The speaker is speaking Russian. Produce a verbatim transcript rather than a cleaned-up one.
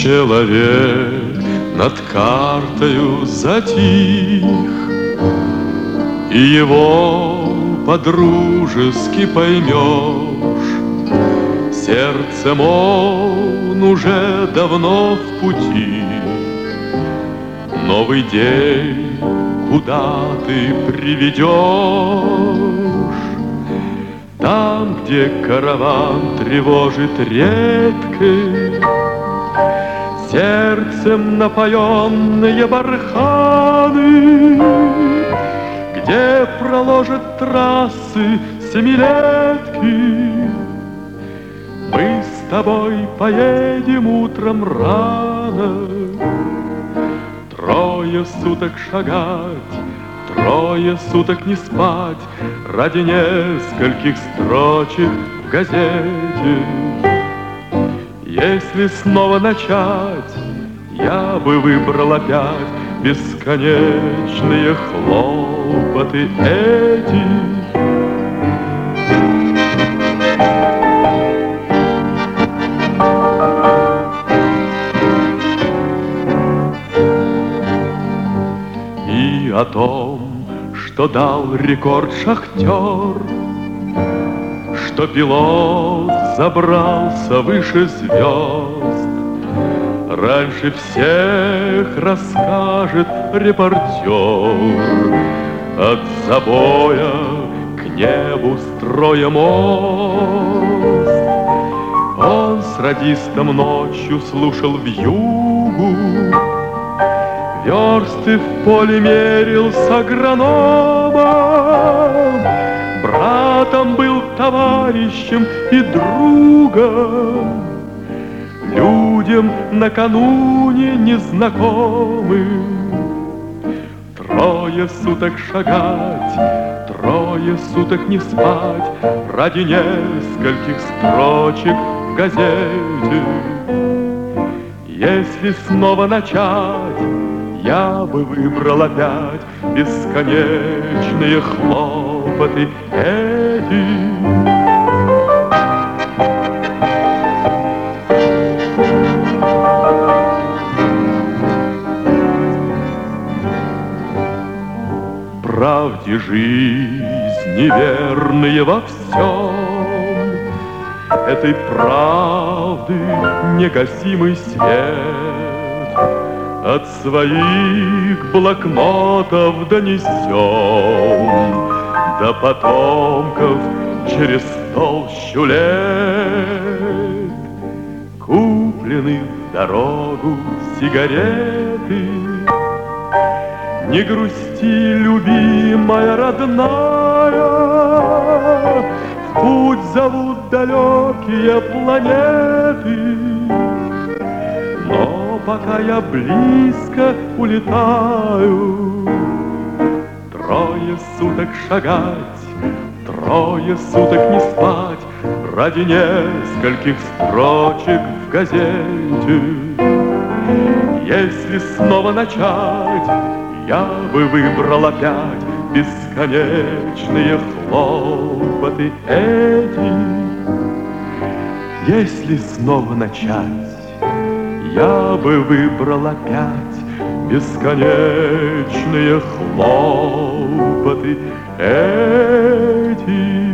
Человек над картою затих, и его по-дружески поймешь. Сердцем он уже давно в пути. Новый день куда ты приведешь? Там, где караван тревожит редкий, сердцем напоенные барханы, где проложат трассы семилетки. Мы с тобой поедем утром рано, трое суток шагать, трое суток не спать ради нескольких строчек в газете. Если снова начать, я бы выбрал опять бесконечные хлопоты эти. И о том, что дал рекорд шахтер, что пилот забрался выше звезд, раньше всех расскажет репортер. От забоя к небу строя мост, он с радистом ночью слушал вьюгу, версты в поле мерил с агрономом, братом был, товарищем и другом, людям накануне незнакомым. Трое суток шагать, трое суток не спать ради нескольких строчек в газете. Если снова начать, я бы выбрал опять бесконечные хлопоты эти. Правде жизни верные во всем, этой правды негасимый свет от своих блокнотов донесем до потомков через толщу лет. Куплены в дорогу сигареты, не грусти, любимая родная, в путь зовут далекие планеты. Но пока я близко улетаю, трое суток шагать, трое суток не спать ради нескольких строчек в газете. Если снова начать, я бы выбрал опять бесконечные хлопоты эти. Если снова начать, я бы выбрал опять бесконечные хлопоты эти.